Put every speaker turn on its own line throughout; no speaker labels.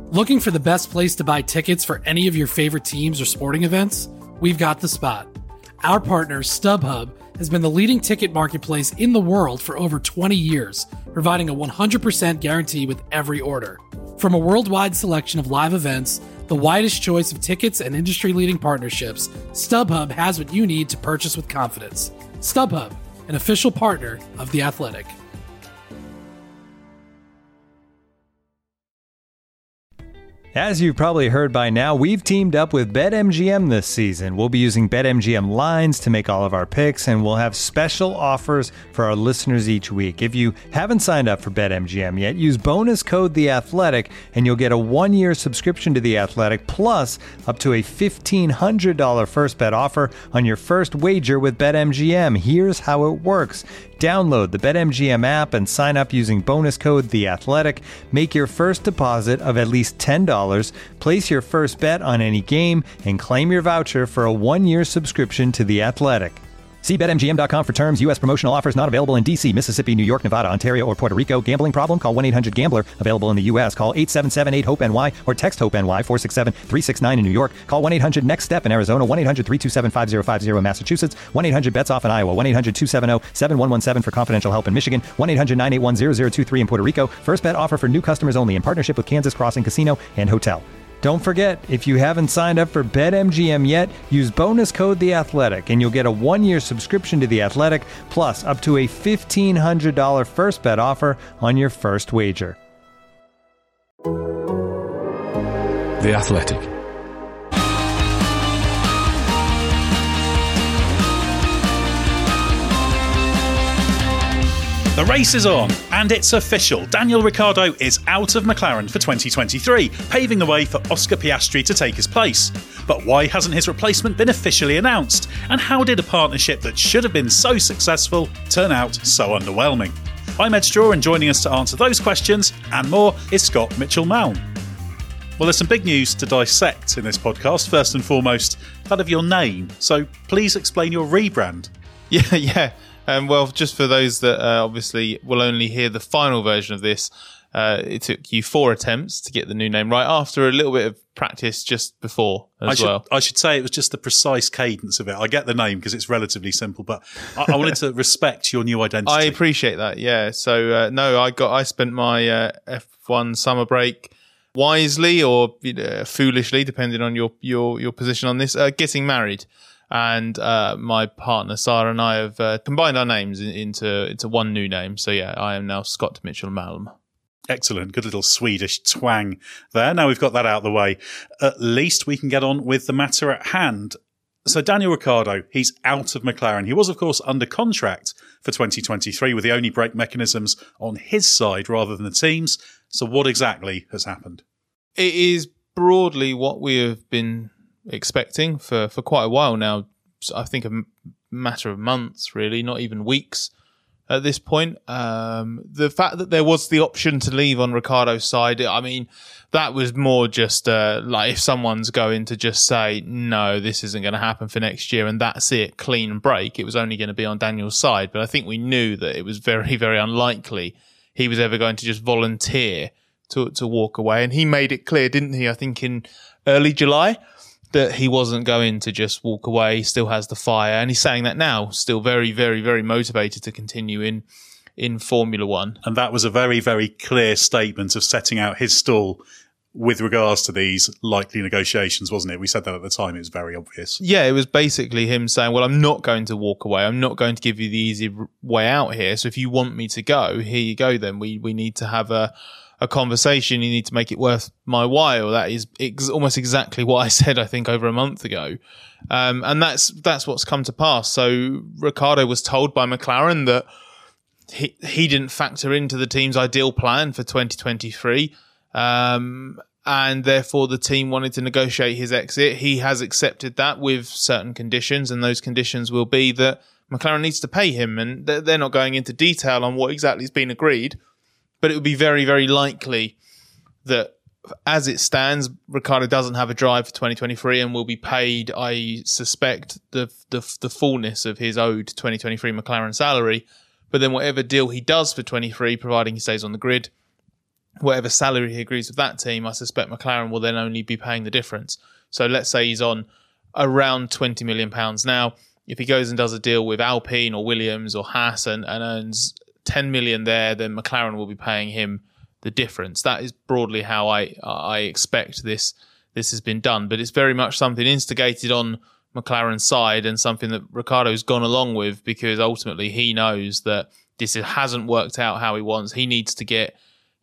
Looking for the best place to buy tickets for any of your favorite teams or sporting events? We've got the spot. Our partner, StubHub, has been the leading ticket marketplace in the world for over 20 years, providing a 100% guarantee with every order. From a worldwide selection of live events, the widest choice of tickets and industry-leading partnerships, StubHub has what you need to purchase with confidence. StubHub, an official partner of The Athletic.
As you've probably heard by now, we've teamed up with BetMGM this season. We'll be using BetMGM lines to make all of our picks, and we'll have special offers for our listeners each week. If you haven't signed up for BetMGM yet, use bonus code TheAthletic, and you'll get a 1-year subscription to The Athletic, plus up to a $1,500 first bet offer on your first wager with BetMGM. Here's how it works. Download the BetMGM app and sign up using bonus code TheAthletic. Make your first deposit of at least $10. Place your first bet on any game and claim your voucher for a 1-year subscription to The Athletic. See BetMGM.com for terms. U.S. promotional offers not available in D.C., Mississippi, New York, Nevada, Ontario, or Puerto Rico. Gambling problem? Call 1-800-GAMBLER. Available in the U.S. Call 877-8-HOPE-NY or text HOPE-NY 467-369 in New York. Call 1-800-NEXT-STEP in Arizona. 1-800-327-5050 in Massachusetts. 1-800-BETS-OFF in Iowa. 1-800-270-7117 for confidential help in Michigan. 1-800-981-0023 in Puerto Rico. First bet offer for new customers only in partnership with Kansas Crossing Casino and Hotel. Don't forget, if you haven't signed up for BetMGM yet, use bonus code TheAthletic, and you'll get a 1-year subscription to The Athletic, plus up to a $1,500 first bet offer on your first wager.
The Athletic.
The race is on, and it's official. Daniel Ricciardo is out of McLaren for 2023, paving the way for Oscar Piastri to take his place. But why hasn't his replacement been officially announced? And how did a partnership that should have been so successful turn out so underwhelming? I'm Ed Straw, and joining us to answer those questions and more is Scott Mitchell-Malm. Well, there's some big news to dissect in this podcast. First and foremost, that of your name. So please explain your rebrand.
Yeah. Well, just for those that obviously will only hear the final version of this, it took you 4 attempts to get the new name right after a little bit of practice just before I
should say it was just the precise cadence of it. I get the name because it's relatively simple, but I wanted to respect your new identity.
I appreciate that, yeah. So, I spent my F1 summer break wisely or foolishly, depending on your position on this, getting married. And my partner Sarah and I have combined our names into one new name. So yeah, I am now Scott Mitchell-Malm.
Excellent. Good little Swedish twang there. Now we've got that out of the way, at least we can get on with the matter at hand. So Daniel Ricciardo, he's out of McLaren. He was, of course, under contract for 2023 with the only brake mechanisms on his side rather than the team's. So what exactly has happened?
It is broadly what we have been expecting for quite a while now. I think a matter of months, really, not even weeks at this point. The fact that there was the option to leave on Ricciardo's side, I mean, that was more just like if someone's going to just say, no, this isn't going to happen for next year, and that's it, clean break, it was only going to be on Daniel's side. But I think we knew that it was very, very unlikely he was ever going to just volunteer to walk away. And he made it clear, didn't he, I think in early July, that he wasn't going to just walk away. He still has the fire, and he's saying that now, still very, very, very motivated to continue in Formula One.
And that was a very, very clear statement of setting out his stall with regards to these likely negotiations, wasn't it? We said that at the time. It was very obvious.
Yeah, it was basically him saying, well, I'm not going to walk away. I'm not going to give you the easy way out here. So if you want me to go, here you go then. We need to have a conversation. You need to make it worth my while. That is almost exactly what I said, I think, over a month ago. And that's what's come to pass. So Ricciardo was told by McLaren that he didn't factor into the team's ideal plan for 2023. And therefore the team wanted to negotiate his exit. He has accepted that with certain conditions, and those conditions will be that McLaren needs to pay him. And they're not going into detail on what exactly has been agreed. But it would be very, very likely that, as it stands, Ricciardo doesn't have a drive for 2023 and will be paid, I suspect, the fullness of his owed 2023 McLaren salary. But then whatever deal he does for 23, providing he stays on the grid, whatever salary he agrees with that team, I suspect McLaren will then only be paying the difference. So let's say he's on around £20 million now. If he goes and does a deal with Alpine or Williams or Haas and earns 10 million there, then McLaren will be paying him the difference. That is broadly how I expect this has been done. But it's very much something instigated on McLaren's side and something that Ricciardo's gone along with, because ultimately he knows that this hasn't worked out how he wants. He needs to get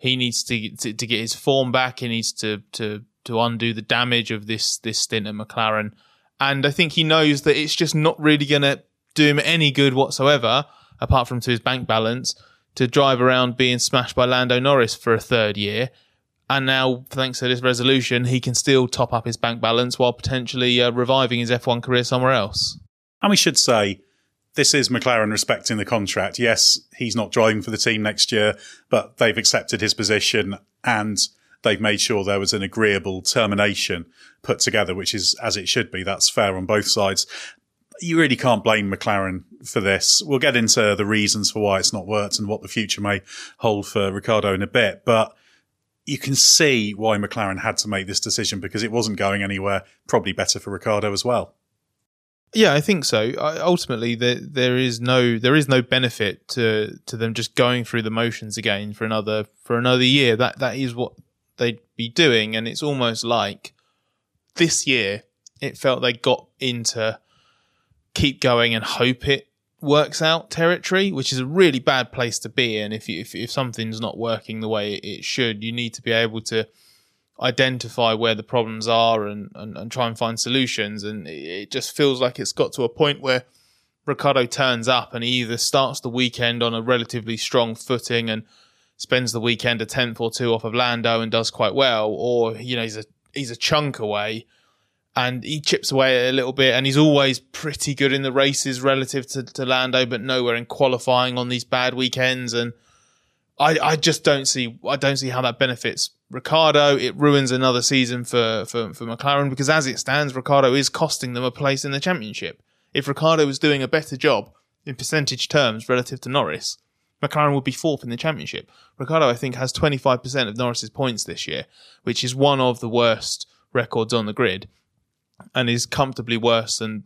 get his form back. He needs to undo the damage of this stint at McLaren. And I think he knows that it's just not really going to do him any good whatsoever, apart from to his bank balance, to drive around being smashed by Lando Norris for a third year. And now, thanks to this resolution, he can still top up his bank balance while potentially reviving his F1 career somewhere else.
And we should say, this is McLaren respecting the contract. Yes, he's not driving for the team next year, but they've accepted his position and they've made sure there was an agreeable termination put together, which is as it should be. That's fair on both sides. You really can't blame McLaren for this. We'll get into the reasons for why it's not worked and what the future may hold for Ricciardo in a bit, but you can see why McLaren had to make this decision, because it wasn't going anywhere. Probably better for Ricciardo as well.
Yeah, I think so. Ultimately, there is no benefit to them just going through the motions again for another year. That is what they'd be doing, and it's almost like this year it felt they got into keep going and hope it works out territory, which is a really bad place to be in. If something's not working the way it should, you need to be able to identify where the problems are and try and find solutions. And it just feels like it's got to a point where Ricciardo turns up and he either starts the weekend on a relatively strong footing and spends the weekend a tenth or two off of Lando and does quite well, or he's a chunk away and he chips away a little bit, and he's always pretty good in the races relative to Lando, but nowhere in qualifying on these bad weekends. And I just don't see how that benefits Ricciardo. It ruins another season for McLaren, because as it stands, Ricciardo is costing them a place in the championship. If Ricciardo was doing a better job in percentage terms relative to Norris, McLaren would be fourth in the championship. Ricciardo, I think, has 25% of Norris's points this year, which is one of the worst records on the grid, and is comfortably worse than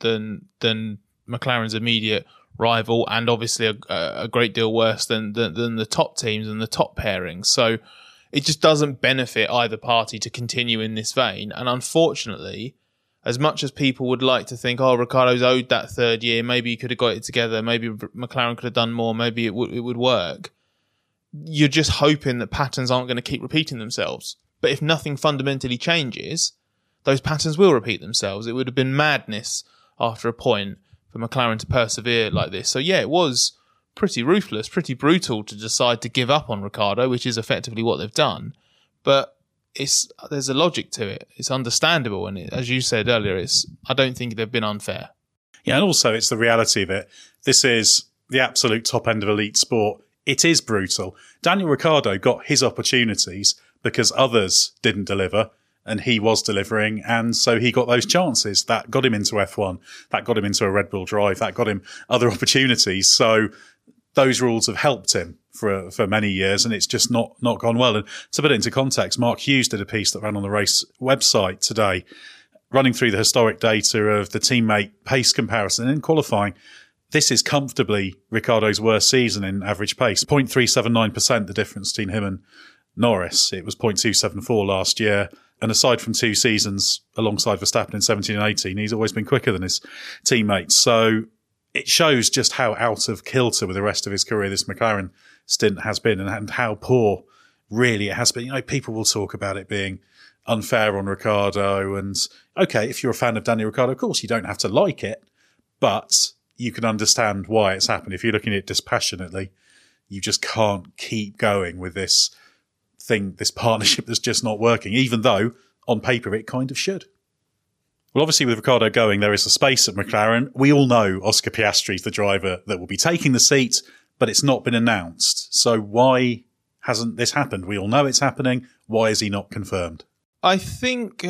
McLaren's immediate rival, and obviously a great deal worse than the top teams and the top pairings. So it just doesn't benefit either party to continue in this vein. And unfortunately, as much as people would like to think, Ricciardo's owed that third year, maybe he could have got it together, maybe McLaren could have done more, maybe it would work, you're just hoping that patterns aren't going to keep repeating themselves. But if nothing fundamentally changes, those patterns will repeat themselves. It would have been madness after a point for McLaren to persevere like this. So yeah, it was pretty ruthless, pretty brutal to decide to give up on Ricciardo, which is effectively what they've done. But there's a logic to it. It's understandable, and as you said earlier, I don't think they've been unfair.
Yeah, and also it's the reality of it. This is the absolute top end of elite sport. It is brutal. Daniel Ricciardo got his opportunities because others didn't deliver, and he was delivering, and so he got those chances. That got him into F1. That got him into a Red Bull drive. That got him other opportunities. So those rules have helped him for many years, and it's just not gone well. And to put it into context, Mark Hughes did a piece that ran on the race website today, running through the historic data of the teammate pace comparison in qualifying. This is comfortably Ricciardo's worst season in average pace. 0.379% the difference between him and Norris. It was 0.274 last year. And aside from 2 seasons alongside Verstappen in 17 and 18, he's always been quicker than his teammates. So it shows just how out of kilter with the rest of his career this McLaren stint has been, and how poor really it has been. People will talk about it being unfair on Ricciardo. And okay, if you're a fan of Daniel Ricciardo, of course you don't have to like it, but you can understand why it's happened. If you're looking at it dispassionately, you just can't keep going with this partnership that's just not working, even though on paper it kind of should. Well, obviously with Ricciardo going, there is a space at McLaren. We all know Oscar Piastri is the driver that will be taking the seat, but it's not been announced. So why hasn't this happened? We all know it's happening. Why is he not confirmed?
I think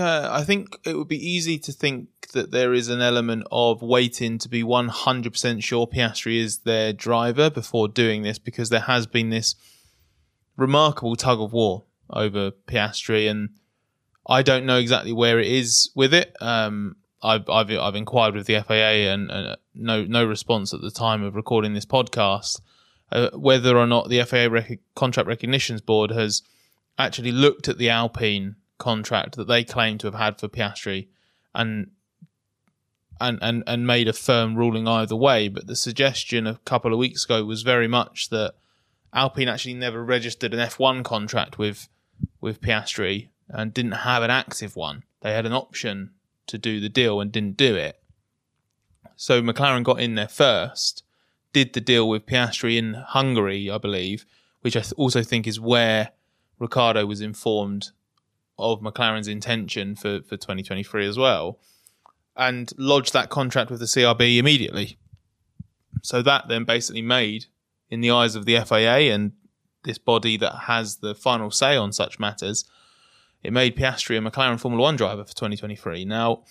it would be easy to think that there is an element of waiting to be 100% sure Piastri is their driver before doing this, because there has been this remarkable tug of war Piastri, and I don't know exactly where it is with it. I've inquired with the FAA and no response at the time of recording this podcast. Whether or not the FAA Contract Recognitions Board has actually looked at the Alpine contract that they claim to have had for Piastri and made a firm ruling either way. But the suggestion a couple of weeks ago was very much that Alpine actually never registered an F1 contract with Piastri and didn't have an active one. They had an option to do the deal and didn't do it. So McLaren got in there first, did the deal with Piastri in Hungary, I believe, which I also think is where Ricciardo was informed of McLaren's intention for 2023 as well, and lodged that contract with the CRB immediately. So that then basically made, in the eyes of the FAA and this body that has the final say on such matters, it made Piastri a McLaren Formula 1 driver for 2023. Now,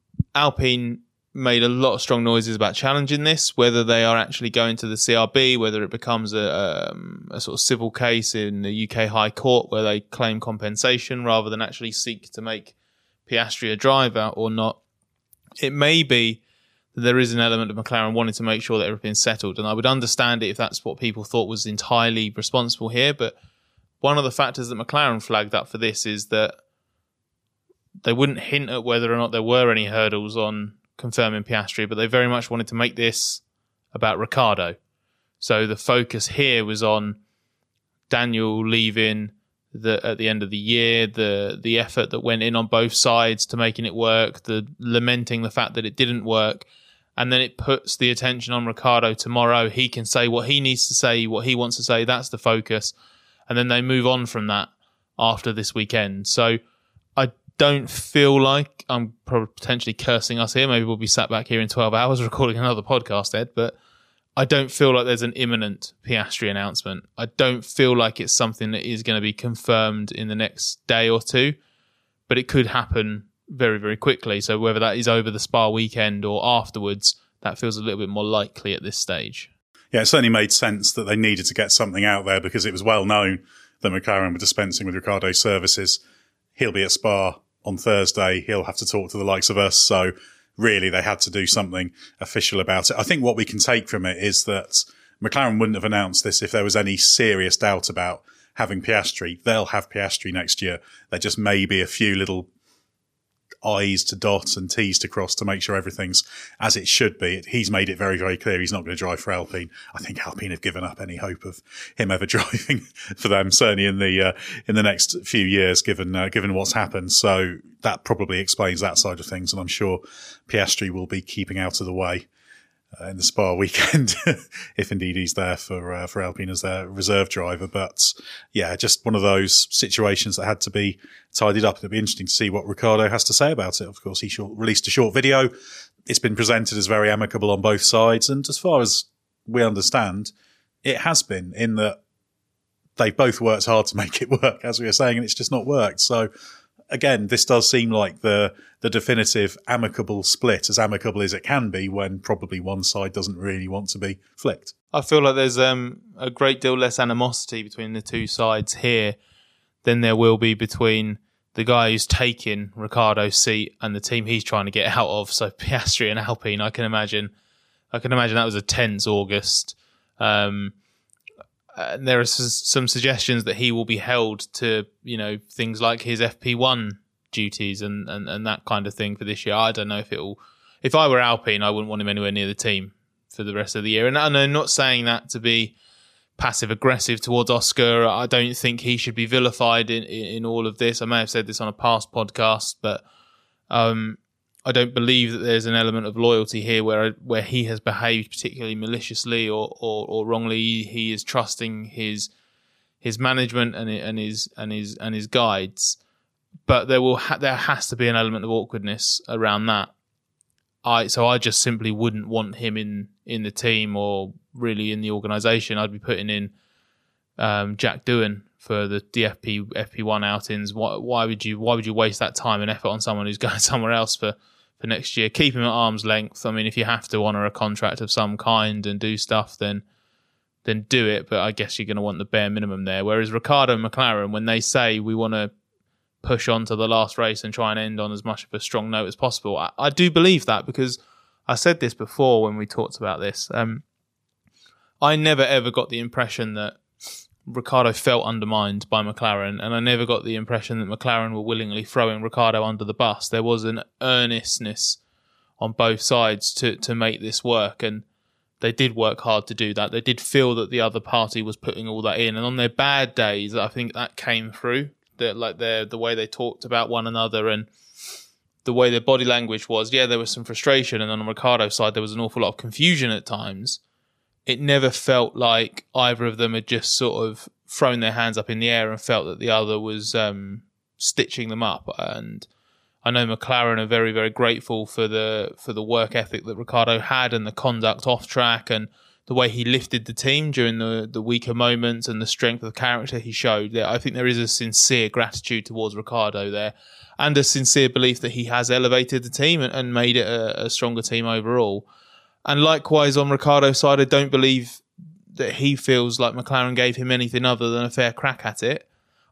Alpine made a lot of strong noises about challenging this, whether they are actually going to the CRB, whether it becomes a sort of civil case in the UK High Court where they claim compensation rather than actually seek to make Piastri a driver or not. It may be that there is an element of McLaren wanting to make sure that everything's settled, and I would understand it if that's what people thought was entirely responsible here, but one of the factors that McLaren flagged up for this is that they wouldn't hint at whether or not there were any hurdles on confirming Piastri, but they very much wanted to make this about Ricciardo. So the focus here was on Daniel leaving at the end of the year, the effort that went in on both sides to making it work, the lamenting the fact that it didn't work, and then it puts the attention on Ricciardo tomorrow. He can say what he needs to say, what he wants to say. That's the focus. And then they move on from that after this weekend. So I don't feel like I'm potentially cursing us here. Maybe we'll be sat back here in 12 hours recording another podcast, Ed, but I don't feel like there's an imminent Piastri announcement. I don't feel like it's something that is going to be confirmed in the next day or two, but it could happen very, very quickly. So whether that is over the Spa weekend or afterwards, that feels a little bit more likely at this stage.
Yeah, it certainly made sense that they needed to get something out there because it was well known that McLaren were dispensing with Ricciardo's services. He'll be at Spa on Thursday. He'll have to talk to the likes of us. So really, they had to do something official about it. I think what we can take from it is that McLaren wouldn't have announced this if there was any serious doubt about having Piastri. They'll have Piastri next year. There just may be a few little I's to dot and T's to cross to make sure everything's as it should be. He's made it very, very clear he's not going to drive for Alpine. I think Alpine have given up any hope of him ever driving for them, certainly in the next few years, given what's happened. So that probably explains that side of things. And I'm sure Piastri will be keeping out of the way in the Spa weekend, if indeed he's there for Alpine as their reserve driver. But yeah, just one of those situations that had to be tidied up. It'll be interesting to see what Ricciardo has to say about it. Of course, he released a short video. It's been presented as very amicable on both sides. And as far as we understand, it has been, in that they both worked hard to make it work, as we were saying, and it's just not worked. So again, this does seem like the definitive amicable split, as amicable as it can be when probably one side doesn't really want to be flicked.
I feel like there's a great deal less animosity between the two sides here than there will be between the guy who's taking Ricciardo's seat and the team he's trying to get out of. So Piastri and Alpine, I can imagine that was a tense August. There are some suggestions that he will be held to, things like his FP1 duties and that kind of thing for this year. I don't know if I were Alpine, I wouldn't want him anywhere near the team for the rest of the year. And I'm not saying that to be passive aggressive towards Oscar. I don't think he should be vilified in all of this. I may have said this on a past podcast, but I don't believe that there's an element of loyalty here where he has behaved particularly maliciously or wrongly. He is trusting his management and his guides, but there has to be an element of awkwardness around that. So I just simply wouldn't want him in the team or really in the organisation. I'd be putting in Jack Doohan for the FP1 outings. Why would you waste that time and effort on someone who's going somewhere else for next year? Keep him at arm's length. I mean, if you have to honour a contract of some kind and do stuff, then then do it. But I guess you're going to want the bare minimum there. Whereas Ricciardo and McLaren, when they say we want to push on to the last race and try and end on as much of a strong note as possible, I do believe that, because I said this before when we talked about this. I never ever got the impression that Ricciardo felt undermined by McLaren, and I never got the impression that McLaren were willingly throwing Ricciardo under the bus. There was an earnestness on both sides to make this work, and they did work hard to do that. They did feel that the other party was putting all that in, and on their bad days, I think that came through. The way they talked about one another and the way their body language was. Yeah, there was some frustration, and on Ricciardo's side, there was an awful lot of confusion at times. It never felt like either of them had just sort of thrown their hands up in the air and felt that the other was stitching them up. And I know McLaren are very, very grateful for the work ethic that Ricciardo had and the conduct off track and the way he lifted the team during the weaker moments and the strength of character he showed. I think there is a sincere gratitude towards Ricciardo there, and a sincere belief that he has elevated the team and made it a stronger team overall. And likewise, on Ricciardo's side, I don't believe that he feels like McLaren gave him anything other than a fair crack at it.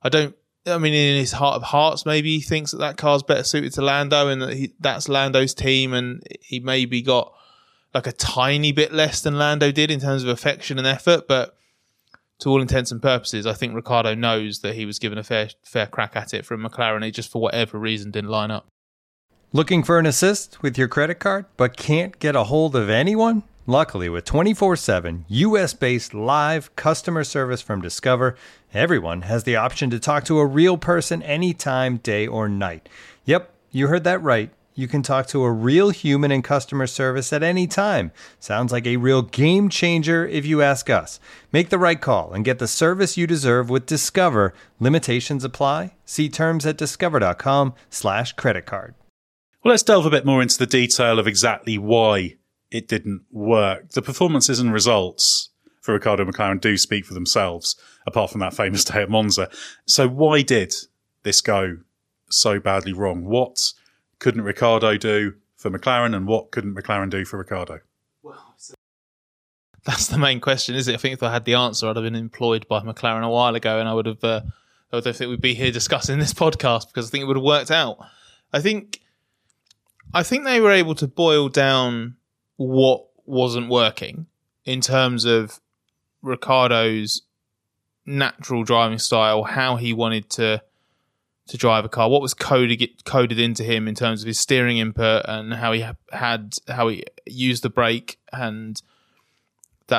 In his heart of hearts, maybe he thinks that car's better suited to Lando and that that's Lando's team, and he maybe got like a tiny bit less than Lando did in terms of affection and effort. But to all intents and purposes, I think Ricciardo knows that he was given a fair crack at it from McLaren. It just, for whatever reason, didn't line up.
Looking for an assist with your credit card, but can't get a hold of anyone? Luckily, with 24/7 US-based live customer service from Discover, everyone has the option to talk to a real person anytime, day or night. Yep, you heard that right. You can talk to a real human in customer service at any time. Sounds like a real game changer if you ask us. Make the right call and get the service you deserve with Discover. Limitations apply. See terms at discover.com/creditcard.
Well, let's delve a bit more into the detail of exactly why it didn't work. The performances and results for Ricciardo and McLaren do speak for themselves, apart from that famous day at Monza. So why did this go so badly wrong? What couldn't Ricciardo do for McLaren, and what couldn't McLaren do for Ricciardo?
Well, that's the main question, isn't it? I think if I had the answer, I'd have been employed by McLaren a while ago, and I don't think we'd be here discussing this podcast, because I think it would have worked out. I think they were able to boil down what wasn't working in terms of Ricciardo's natural driving style, how he wanted to drive a car, what was coded into him in terms of his steering input, and how he used the brake, and that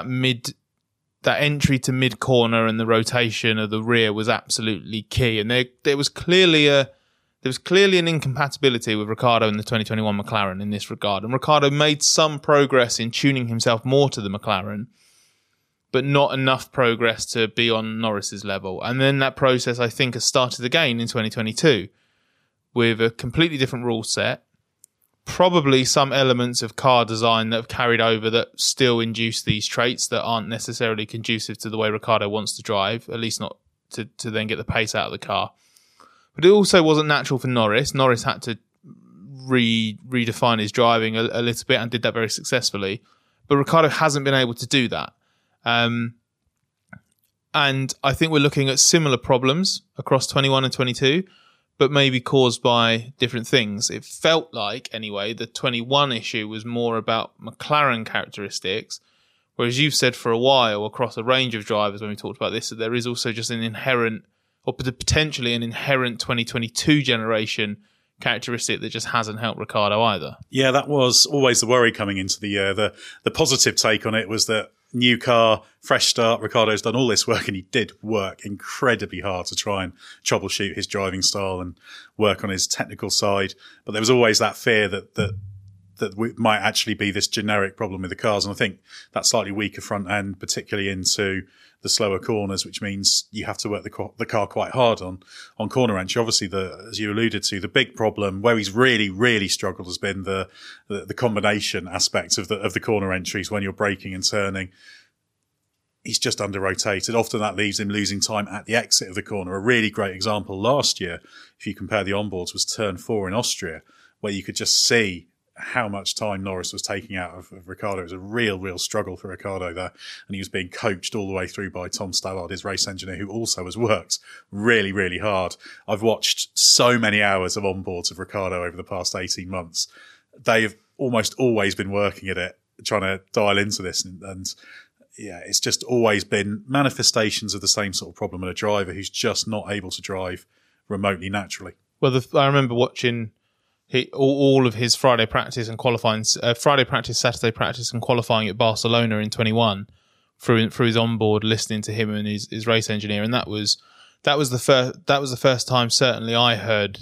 entry to mid corner and the rotation of the rear was absolutely key. And there was clearly an incompatibility with Ricciardo and the 2021 McLaren in this regard. And Ricciardo made some progress in tuning himself more to the McLaren, but not enough progress to be on Norris's level. And then that process, I think, has started again in 2022 with a completely different rule set, probably some elements of car design that have carried over that still induce these traits that aren't necessarily conducive to the way Ricciardo wants to drive, at least not to then get the pace out of the car. But it also wasn't natural for Norris. Norris had to redefine his driving a little bit, and did that very successfully. But Ricciardo hasn't been able to do that. And I think we're looking at similar problems across 21 and 22, but maybe caused by different things. It felt like, anyway, the 21 issue was more about McLaren characteristics, whereas you've said for a while across a range of drivers when we talked about this, that there is also just an inherent, or potentially an inherent 2022 generation characteristic that just hasn't helped Ricciardo either.
Yeah, that was always the worry coming into the year. The positive take on it was that new car, fresh start, Ricciardo's done all this work, and he did work incredibly hard to try and troubleshoot his driving style and work on his technical side. But there was always that fear that might actually be this generic problem with the cars. And I think that slightly weaker front end, particularly into the slower corners, which means you have to work the car quite hard on corner entry. Obviously, as you alluded to, the big problem where he's really, really struggled has been the combination aspects of the corner entries when you're braking and turning. He's just under-rotated. Often that leaves him losing time at the exit of the corner. A really great example last year, if you compare the onboards, was turn 4 in Austria, where you could just see how much time Norris was taking out of Ricciardo. It was a real struggle for Ricciardo there. And he was being coached all the way through by Tom Stallard, his race engineer, who also has worked really hard. I've watched so many hours of onboards of Ricciardo over the past 18 months. They've almost always been working at it, trying to dial into this. And yeah, it's just always been manifestations of the same sort of problem in a driver who's just not able to drive remotely naturally.
Well, I remember watching all of his Friday practice and qualifying, Friday practice, Saturday practice, and qualifying at Barcelona in 21 through his onboard, listening to him and his race engineer, and that was the first time certainly I heard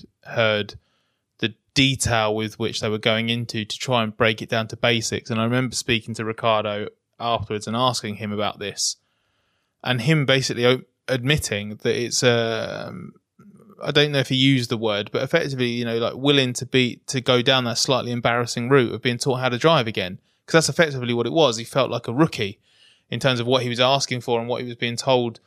the detail with which they were going into to try and break it down to basics. And I remember speaking to Ricciardo afterwards and asking him about this, and him basically admitting that it's I don't know if he used the word, but effectively, like willing to go down that slightly embarrassing route of being taught how to drive again. Because that's effectively what it was. He felt like a rookie in terms of what he was asking for and what he was being told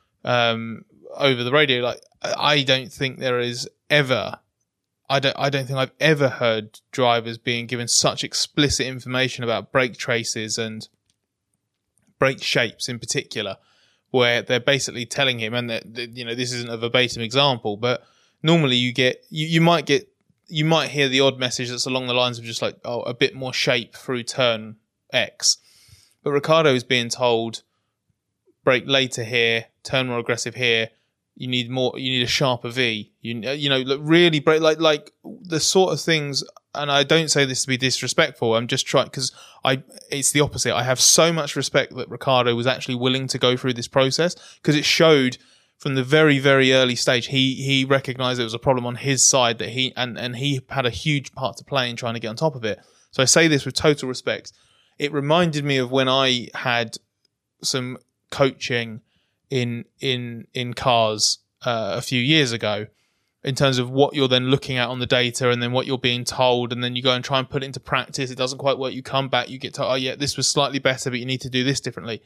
over the radio. Like, I don't think there is ever, I don't think I've ever heard drivers being given such explicit information about brake traces and brake shapes in particular, where they're basically telling him, and that this isn't a verbatim example, but normally you might hear the odd message that's along the lines of just like, oh, a bit more shape through turn X. But Ricciardo is being told, brake later here, turn more aggressive here. You need a sharper V. Really brake like the sort of things. And I don't say this to be disrespectful. I'm just trying, because it's the opposite. I have so much respect that Ricciardo was actually willing to go through this process, because it showed from the very, very early stage he recognised there was a problem on his side, that he had a huge part to play in trying to get on top of it. So I say this with total respect. It reminded me of when I had some coaching in cars a few years ago, in terms of what you're then looking at on the data and then what you're being told, and then you go and try and put it into practice. It doesn't quite work. You come back, you get told, oh yeah, this was slightly better, but you need to do this differently.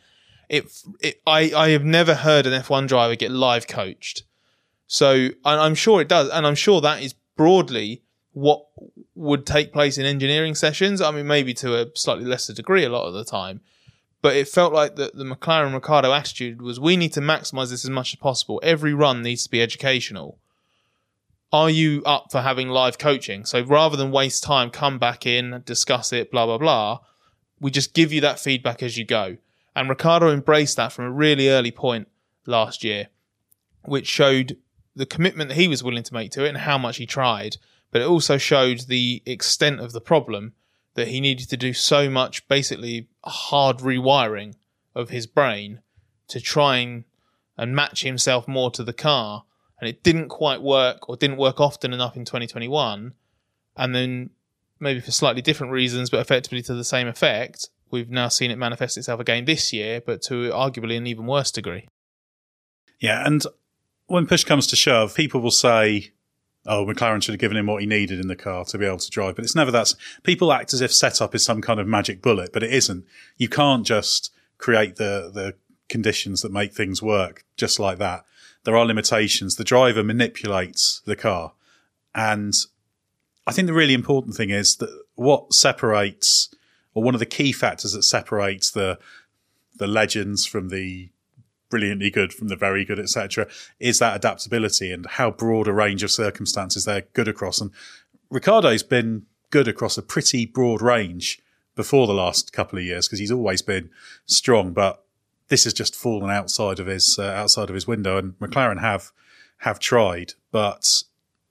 I have never heard an F1 driver get live coached. So I'm sure it does. And I'm sure that is broadly what would take place in engineering sessions. I mean, maybe to a slightly lesser degree a lot of the time. But it felt like the McLaren Ricciardo attitude was, we need to maximise this as much as possible. Every run needs to be educational. Are you up for having live coaching? So rather than waste time, come back in, discuss it, blah, blah, blah. We just give you that feedback as you go. And Ricciardo embraced that from a really early point last year, which showed the commitment that he was willing to make to it and how much he tried. But it also showed the extent of the problem, that he needed to do so much, basically hard rewiring of his brain to try and match himself more to the car. And it didn't quite work, or didn't work often enough in 2021. And then maybe for slightly different reasons, but effectively to the same effect, we've now seen it manifest itself again this year, but to arguably an even worse degree.
Yeah, and when push comes to shove, people will say, oh, McLaren should have given him what he needed in the car to be able to drive. But it's never that. People act as if setup is some kind of magic bullet, but it isn't. You can't just create the conditions that make things work just like that. There are limitations. The driver manipulates the car. And I think the really important thing is that what separates, or one of the key factors that separates the legends from the brilliantly good, from the very good, etc., is that adaptability and how broad a range of circumstances they're good across. And Ricciardo's been good across a pretty broad range before the last couple of years, because he's always been strong, but this has just fallen outside of his window. And McLaren have tried, but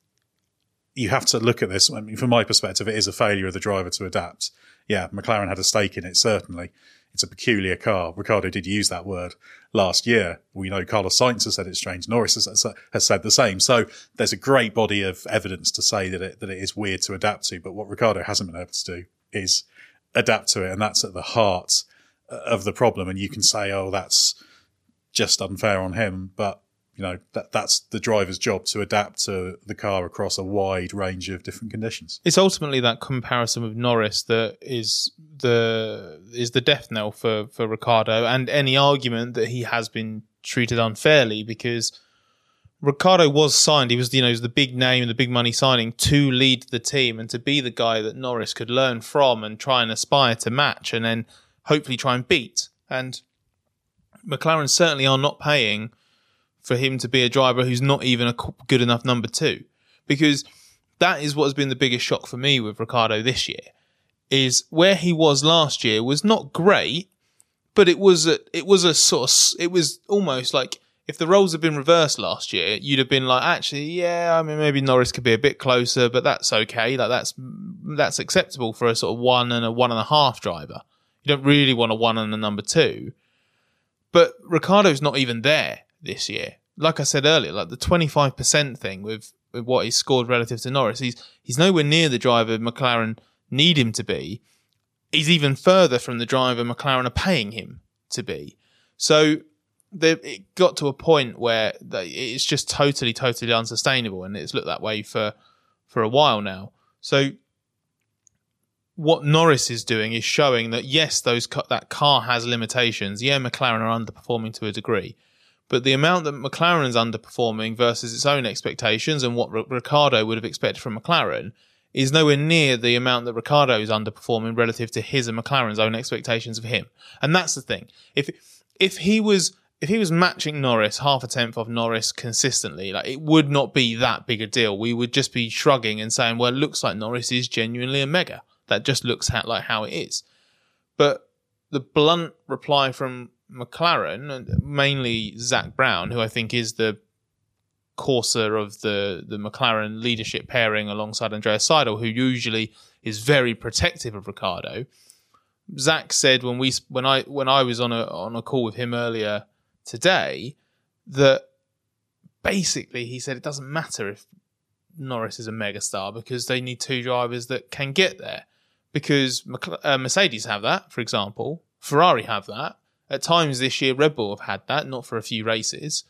you have to look at this. I mean, from my perspective, it is a failure of the driver to adapt. Yeah, McLaren had a stake in it, certainly. It's a peculiar car. Ricciardo did use that word last year. We know Carlos Sainz has said it's strange. Norris has said the same. So there's a great body of evidence to say that it is weird to adapt to. But what Ricciardo hasn't been able to do is adapt to it. And that's at the heart of the problem. And you can say, oh, that's just unfair on him. But, you know, that's the driver's job, to adapt to the car across a wide range of different conditions.
It's ultimately that comparison with Norris that is the death knell for Ricciardo, and any argument that he has been treated unfairly, because Ricciardo was signed. He was, he was the big name, the big money signing to lead the team and to be the guy that Norris could learn from and try and aspire to match and then hopefully try and beat. And McLaren certainly are not paying for him to be a driver who's not even a good enough number 2. Because that is what has been the biggest shock for me with Ricciardo this year, is where he was last year was not great, but it was almost like, if the roles had been reversed last year, you'd have been like, actually, yeah, I mean, maybe Norris could be a bit closer, but that's okay. Like that's acceptable for a sort of 1 and a 1.5 driver. You don't really want a 1 and a number 2. But Ricciardo's not even there this year. Like I said earlier, like the 25% thing with what he's scored relative to Norris, he's nowhere near the driver McLaren need him to be. He's even further from the driver McLaren are paying him to be. So it got to a point where it's just totally unsustainable, and it's looked that way for a while now. So what Norris is doing is showing that yes, that car has limitations. Yeah, McLaren are underperforming to a degree, but the amount that McLaren's underperforming versus its own expectations and what Ricciardo would have expected from McLaren is nowhere near the amount that Ricciardo is underperforming relative to his and McLaren's own expectations of him. And that's the thing. If he was matching Norris, half a tenth of Norris consistently, like, it would not be that big a deal. We would just be shrugging and saying, well, it looks like Norris is genuinely a mega. That just looks like how it is. But the blunt reply from McLaren, and mainly Zak Brown, who I think is the courser of the McLaren leadership pairing alongside Andreas Seidel, who usually is very protective of Ricciardo. Zach said when I was on a call with him earlier today, that basically he said it doesn't matter if Norris is a megastar because they need 2 drivers that can get there. Because Mercedes have that, for example. Ferrari have that. At times this year, Red Bull have had that, not for a few races.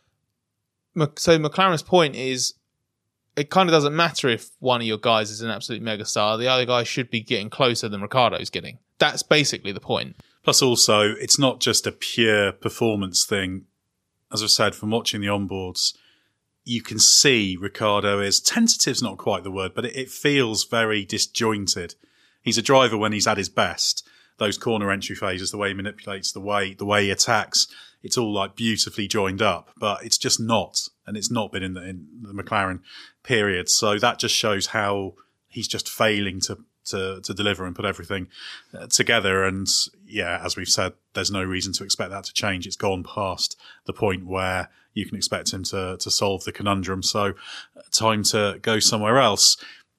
So McLaren's point is, it kind of doesn't matter if one of your guys is an absolute megastar. The other guy should be getting closer than Ricciardo's getting. That's basically the point.
Plus also, it's not just a pure performance thing. As I said, from watching the onboards, you can see Ricciardo is, tentative's not quite the word, but it feels very disjointed. He's a driver when he's at his best. Those corner entry phases, the way he manipulates, the way he attacks, it's all like beautifully joined up, but it's just not. And it's not been in the McLaren period. So that just shows how he's just failing to deliver and put everything together. And yeah, as we've said, there's no reason to expect that to change. It's gone past the point where you can expect him to solve the conundrum. So time to go somewhere else.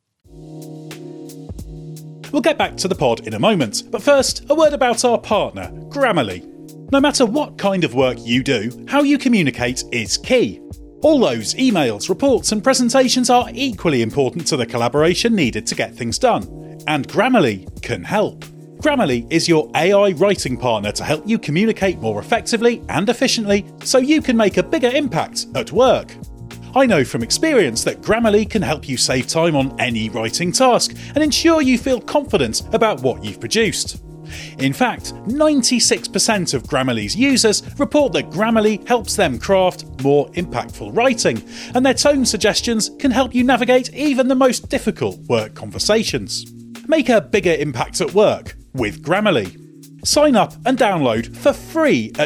We'll get back to the pod in a moment, but first, a word about our partner, Grammarly. No matter what kind of work you do, how you communicate is key. All those emails, reports and presentations are equally important to the collaboration needed to get things done, and Grammarly can help. Grammarly is your AI writing partner to help you communicate more effectively and efficiently so you can make a bigger impact at work. I know from experience that Grammarly can help you save time on any writing task and ensure you feel confident about what you've produced. In fact, 96% of Grammarly's users report that Grammarly helps them craft more impactful writing, and their tone suggestions can help you navigate even the most difficult work conversations. Make a bigger impact at work with Grammarly. Sign up and download for free at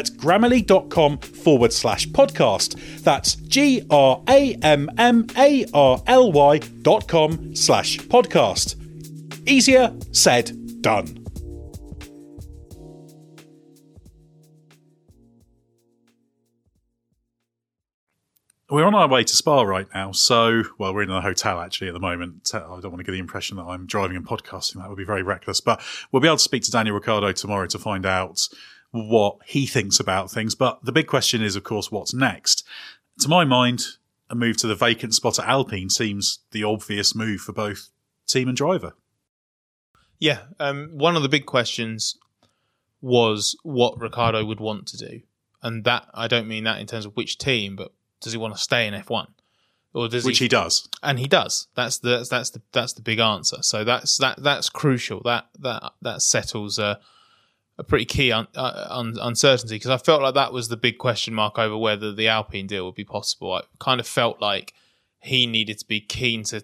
grammarly.com/podcast. That's grammarly.com/podcast. Easier said, done. We're on our way to Spa right now, so, well, we're in a hotel actually at the moment. I don't want to give the impression that I'm driving and podcasting. That would be very reckless. But we'll be able to speak to Daniel Ricciardo tomorrow to find out what he thinks about things. But the big question is, of course, what's next? To my mind, a move to the vacant spot at Alpine seems the obvious move for both team and driver.
Yeah, one of the big questions was what Ricciardo would want to do. And that, I don't mean that in terms of which team, but does he want to stay in F1, or does
he does,
and he does. That's the big answer. So that's crucial. That settles a a pretty key uncertainty, because I felt like that was the big question mark over whether the Alpine deal would be possible. I kind of felt like he needed to be keen to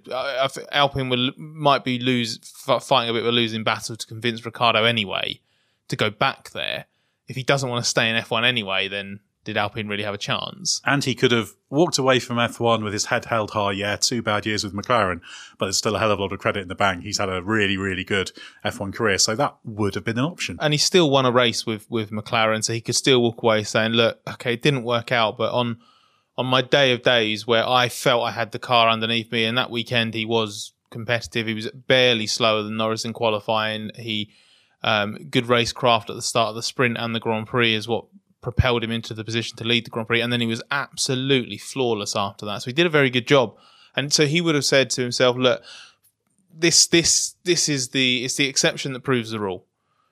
Alpine might be fighting a bit of a losing battle to convince Ricciardo anyway to go back there. If he doesn't want to stay in F1 anyway, then did Alpine really have a chance?
And he could have walked away from F1 with his head held high. Yeah, 2 bad years with McLaren, but there's still a hell of a lot of credit in the bank. He's had a really, really good F1 career, so that would have been an option.
And he still won a race with McLaren, so he could still walk away saying, look, okay, it didn't work out, but on my day of days where I felt I had the car underneath me, and that weekend he was competitive, he was barely slower than Norris in qualifying. He good racecraft at the start of the sprint and the Grand Prix is what propelled him into the position to lead the Grand Prix, and then he was absolutely flawless after that. So he did a very good job. And so he would have said to himself, look, this is the exception that proves the rule.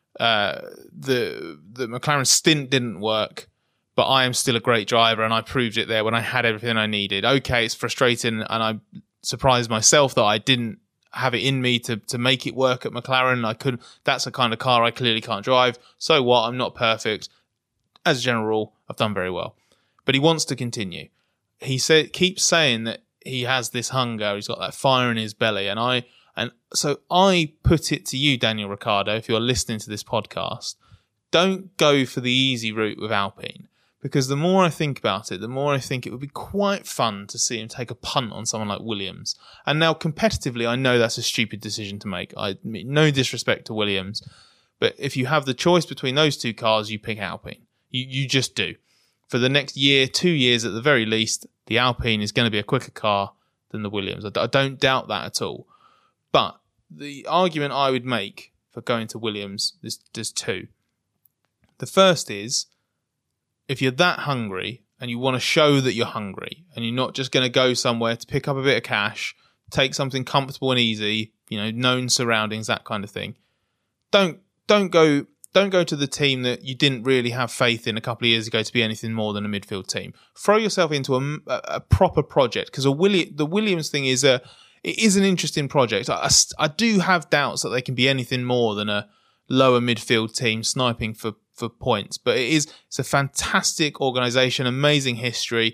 The McLaren stint didn't work, but I am still a great driver, and I proved it there when I had everything I needed. Okay, it's frustrating, and I surprised myself that I didn't have it in me to make it work at McLaren. That's a kind of car I clearly can't drive. So what? I'm not perfect. As a general rule, I've done very well. But he wants to continue. He keeps saying that he has this hunger, he's got that fire in his belly, and so I put it to you, Daniel Ricciardo, if you're listening to this podcast, don't go for the easy route with Alpine. Because the more I think about it, the more I think it would be quite fun to see him take a punt on someone like Williams. And now, competitively, I know that's a stupid decision to make. I mean, no disrespect to Williams. But if you have the choice between those two cars, you pick Alpine. You just do. For the next year, 2 years at the very least, the Alpine is going to be a quicker car than the Williams. I don't doubt that at all. But the argument I would make for going to Williams, there's two. The first is, if you're that hungry and you want to show that you're hungry and you're not just going to go somewhere to pick up a bit of cash, take something comfortable and easy, known surroundings, that kind of thing, don't go to the team that you didn't really have faith in a couple of years ago to be anything more than a midfield team. Throw yourself into a proper project, because the Williams thing is an interesting project. I do have doubts that they can be anything more than a lower midfield team sniping for points, but it's a fantastic organisation, amazing history.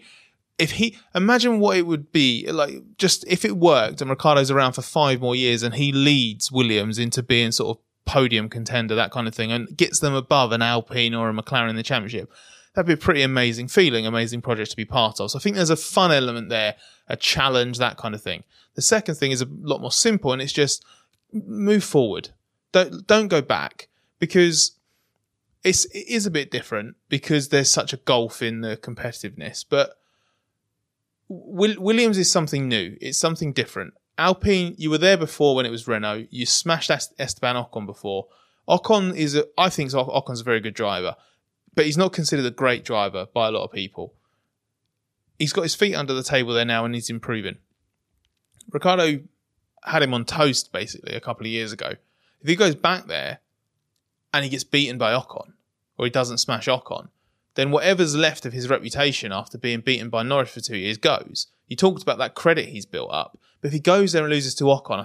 Imagine what it would be like just if it worked and Ricciardo's around for 5 more years and he leads Williams into being sort of podium contender, that kind of thing, and gets them above an Alpine or a McLaren in the championship. That'd be a pretty amazing feeling, amazing project to be part of. So I think there's a fun element there, a challenge, that kind of thing. The second thing is a lot more simple, and it's just move forward. Don't go back, because it is a bit different because there's such a gulf in the competitiveness. But Williams is something new. It's something different. Alpine, you were there before when it was Renault. You smashed Esteban Ocon before. I think Ocon's a very good driver, but he's not considered a great driver by a lot of people. He's got his feet under the table there now and he's improving. Ricciardo had him on toast, basically, a couple of years ago. If he goes back there and he gets beaten by Ocon, or he doesn't smash Ocon, then whatever's left of his reputation after being beaten by Norris for 2 years goes. You talked about that credit he's built up, but if he goes there and loses to Ocon,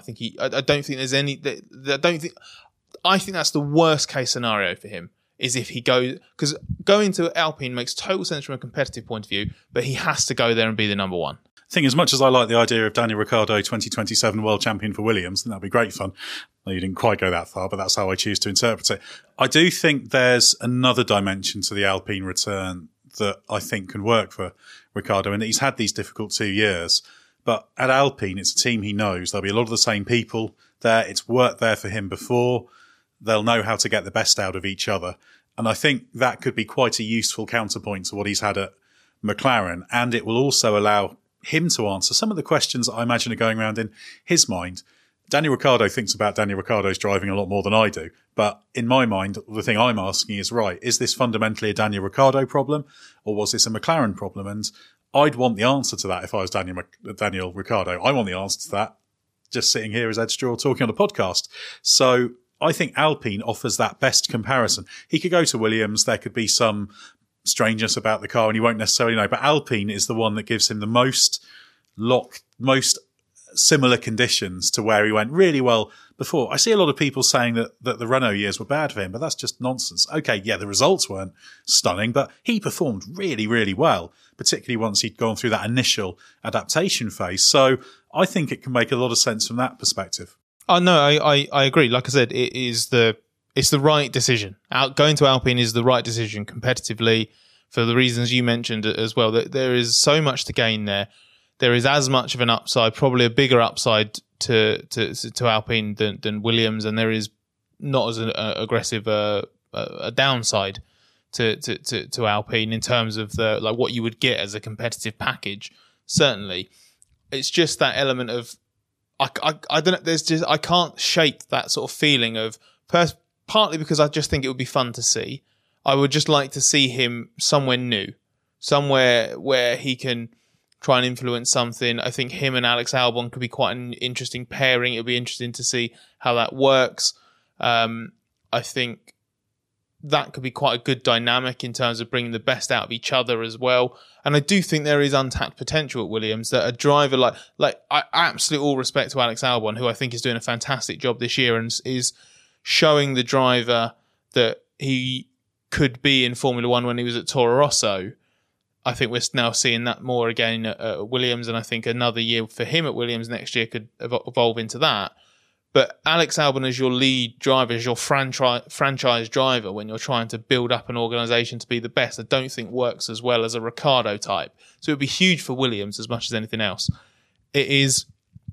I think that's the worst case scenario for him, is if he goes, because going to Alpine makes total sense from a competitive point of view, but he has to go there and be the number one.
I think as much as I like the idea of Daniel Ricciardo 2027 world champion for Williams, then that'd be great fun. Well, you didn't quite go that far, but that's how I choose to interpret it. I do think there's another dimension to the Alpine return that I think can work for Ricciardo, and that he's had these difficult 2 years. But at Alpine, it's a team he knows. There'll be a lot of the same people there. It's worked there for him before. They'll know how to get the best out of each other. And I think that could be quite a useful counterpoint to what he's had at McLaren. And it will also allow him to answer some of the questions that I imagine are going around in his mind. Daniel Ricciardo thinks about Daniel Ricciardo's driving a lot more than I do. But in my mind, the thing I'm asking is, right, is this fundamentally a Daniel Ricciardo problem, or was this a McLaren problem? And I'd want the answer to that if I was Daniel Ricciardo. I want the answer to that just sitting here as Ed Straw talking on a podcast. So I think Alpine offers that best comparison. He could go to Williams. There could be some strangeness about the car and you won't necessarily know. But Alpine is the one that gives him the most similar conditions to where he went really well before. I see a lot of people saying that the Renault years were bad for him, but that's just nonsense. Okay, yeah, the results weren't stunning, but he performed really, really well, particularly once he'd gone through that initial adaptation phase. So I think it can make a lot of sense from that perspective.
Oh, no, I agree. Like I said, it's the right decision. Going to Alpine is the right decision competitively for the reasons you mentioned as well. That there is so much to gain there. There is as much of an upside, probably a bigger upside to Alpine than Williams, and there is not as aggressive a downside to Alpine in terms of the what you would get as a competitive package. Certainly, it's just that element of I don't know. I can't shake that sort of feeling of partly because I just think it would be fun to see. I would just like to see him somewhere new, somewhere where he can try and influence something. I think him and Alex Albon could be quite an interesting pairing. It'll be interesting to see how that works. I think that could be quite a good dynamic in terms of bringing the best out of each other as well. And I do think there is untapped potential at Williams, that a driver like I absolutely all respect to Alex Albon, who I think is doing a fantastic job this year and is showing the driver that he could be in Formula One when he was at Toro Rosso. I think we're now seeing that more again at Williams, and I think another year for him at Williams next year could evolve into that. But Alex Albon as your lead driver, as your franchise driver, when you're trying to build up an organisation to be the best, I don't think works as well as a Ricciardo type. So it would be huge for Williams as much as anything else. It is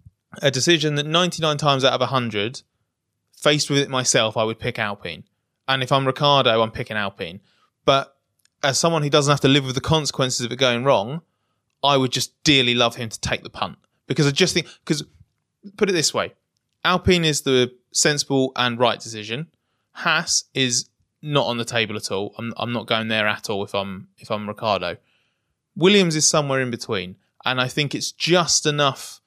a decision that 99 times out of 100, faced with it myself, I would pick Alpine. And if I'm Ricciardo, I'm picking Alpine. But as someone who doesn't have to live with the consequences of it going wrong, I would just dearly love him to take the punt. Because I just think, because put it this way, Alpine is the sensible and right decision. Haas is not on the table at all. I'm not going there at all if I'm Ricciardo. Williams is somewhere in between, and I think it's just enough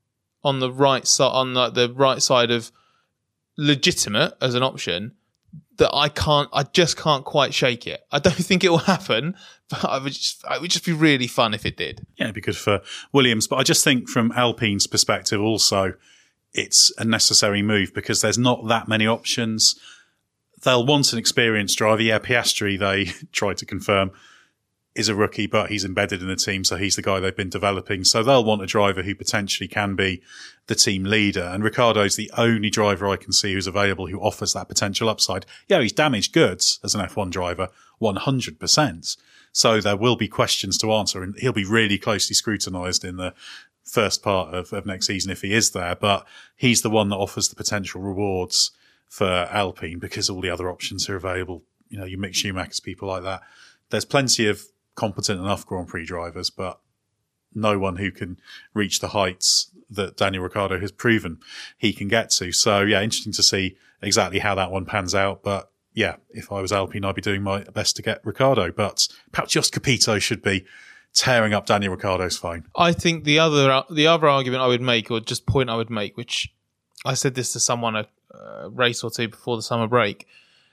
on the right side, the right side of legitimate as an option, that I just can't quite shake it. I don't think it will happen, but it would just be really fun if it did.
Yeah, it'd be good for Williams. But I just think from Alpine's perspective also, it's a necessary move because there's not that many options. They'll want an experienced driver. Yeah, Piastri, they tried to confirm, is a rookie, but he's embedded in the team, so he's the guy they've been developing. So they'll want a driver who potentially can be the team leader. And Ricciardo's the only driver I can see who's available who offers that potential upside. Yeah, he's damaged goods as an F1 driver, 100%. So there will be questions to answer, and he'll be really closely scrutinised in the first part of next season if he is there. But he's the one that offers the potential rewards for Alpine because all the other options are available. You know, you Mick Schumacher's, people like that. There's plenty of competent enough Grand Prix drivers, but no one who can reach the heights that Daniel Ricciardo has proven he can get to. So yeah, interesting to see exactly how that one pans out. But yeah, if I was Alpine, I'd be doing my best to get Ricciardo. But perhaps just Capito should be tearing up Daniel Ricciardo's phone.
I think the other argument I would make, or just point I would make, which I said this to someone a race or two before the summer break,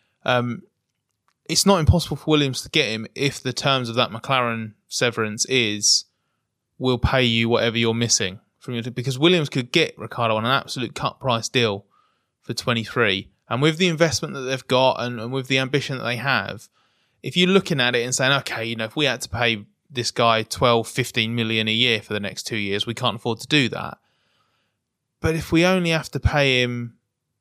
it's not impossible for Williams to get him if the terms of that McLaren severance is, we'll pay you whatever you're missing from your, because Williams could get Ricciardo on an absolute cut price deal for 23. And with the investment that they've got and with the ambition that they have, if you're looking at it and saying, okay, you know, if we had to pay this guy 12, 15 million a year for the next 2 years, we can't afford to do that. But if we only have to pay him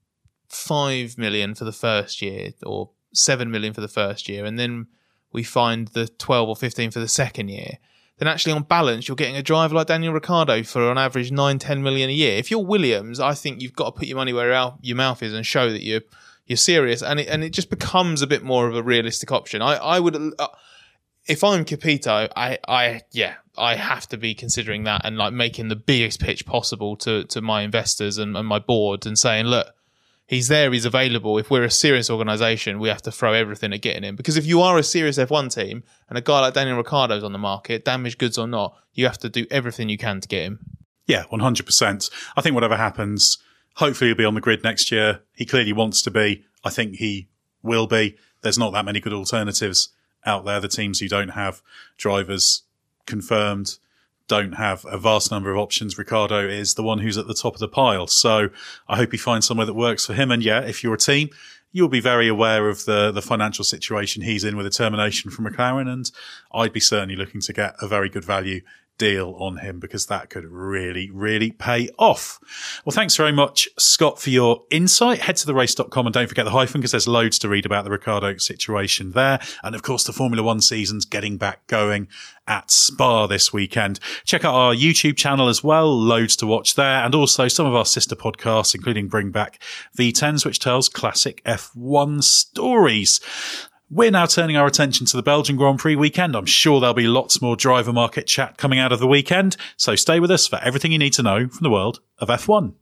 5 million for the first year or 7 million for the first year, and then we find the 12 or 15 for the second year, then actually on balance, you're getting a driver like Daniel Ricciardo for on average 9, 10 million a year. If you're Williams, I think you've got to put your money where your mouth is and show that you're serious. And it just becomes a bit more of a realistic option. I would, if I'm Capito, I have to be considering that and like making the biggest pitch possible to my investors and my board and saying, look, he's there, he's available. If we're a serious organisation, we have to throw everything at getting him. Because if you are a serious F1 team and a guy like Daniel Ricciardo's on the market, damaged goods or not, you have to do everything you can to get him.
Yeah, 100%. I think whatever happens, hopefully he'll be on the grid next year. He clearly wants to be. I think he will be. There's not that many good alternatives out there. The teams who don't have drivers confirmed don't have a vast number of options, Ricciardo is the one who's at the top of the pile. So I hope he finds somewhere that works for him. And yeah, if you're a team, you'll be very aware of the financial situation he's in with a termination from McLaren. And I'd be certainly looking to get a very good value deal on him, because that could really, really pay off. Well, thanks very much, Scott, for your insight. Head to therace.com and don't forget the hyphen, because there's loads to read about the Ricciardo situation there. And of course, the Formula One season's getting back going at Spa this weekend. Check out our YouTube channel as well. Loads to watch there. And also some of our sister podcasts, including Bring Back V10s, which tells classic F1 stories. We're now turning our attention to the Belgian Grand Prix weekend. I'm sure there'll be lots more driver market chat coming out of the weekend. So stay with us for everything you need to know from the world of F1.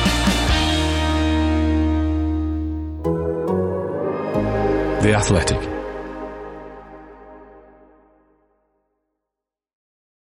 The Athletic.